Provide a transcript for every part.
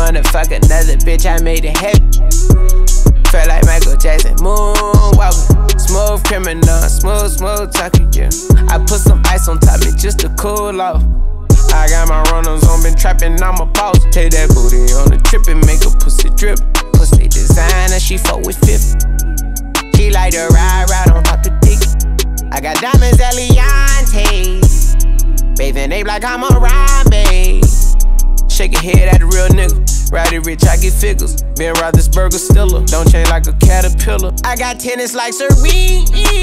wanna fuck another bitch, I made it happen. Felt like Michael Jackson, moonwalking. Smooth criminal, smooth talking, yeah. I put some ice on top me just to cool off. I got my runners on, been trapping, I'm a boss. Take that booty on the trip and make a pussy drip. Pussy designer, she fuck with 50. She like to ride on top the dick. I got diamonds, Eliantes. Bathing ape like I'm a Rambe. Shake your head at a real nigga. Ride it rich, I get figures. Ben Roethlisberger stiller. Don't change like a caterpillar. I got tennis like Serene.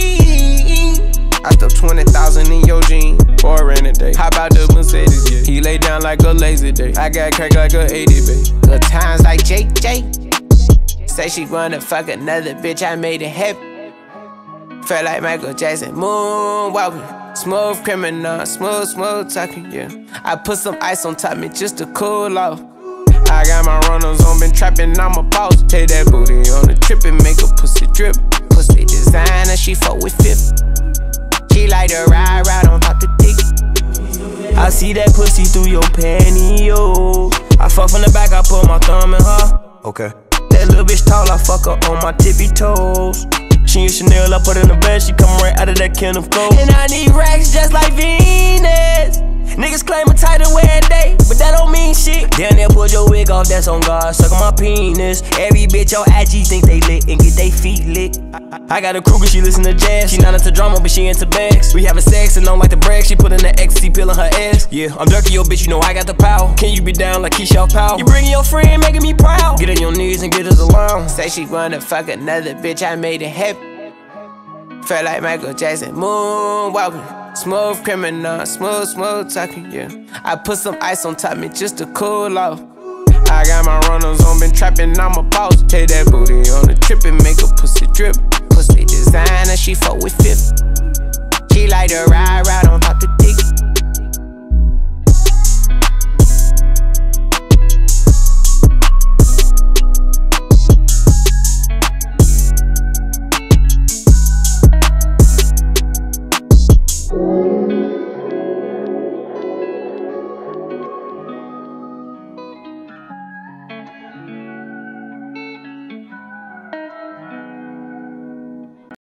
I stuck 20,000 in your jeans for a rainy day. How about the Mercedes, yeah? He lay down like a lazy day. I got crack like a 80, babe. Good times like JJ. Say she wanna fuck another bitch, I made it happen. Felt like Michael Jackson, moonwalking. Smooth criminal, smooth talking, yeah. I put some ice on top me just to cool off. I got my runners on, been trapping, I'm a boss. Take that booty on the trip and make a pussy drip. Pussy designer, she fuck with 50. She like to ride on top the dick. I see that pussy through your pantyhose. I fuck from the back, I put my thumb in her. Okay. That little bitch tall, I fuck her on my tippy toes. She in Chanel, I put her in the bed, she come right out of that can of gold. And I need racks just like Venus. Niggas claim a title wear day, but that don't mean shit. Down there, pull your wig off, that's on God, suckin' my penis. Every bitch on IG think they lit and get they feet lit. I got a Kruger, she listen to jazz. She not into drama, but she into bags. We having sex and don't like to brag. She put in the ecstasy pill in her ass. Yeah, I'm dirty, your bitch, you know I got the power. Can you be down like Keisha Powell? You bringing your friend, making me proud. Get on your knees and get us alone. Say she wanna fuck another bitch, I made it happen. Felt like Michael Jackson, moonwalking. Smooth criminal, smooth talking, yeah. I put some ice on top me just to cool off. I got my runners on, been trapping, I'm a boss. Take that booty on the trip and make a pussy drip. Pussy designer, she fuck with 50. She like to ride on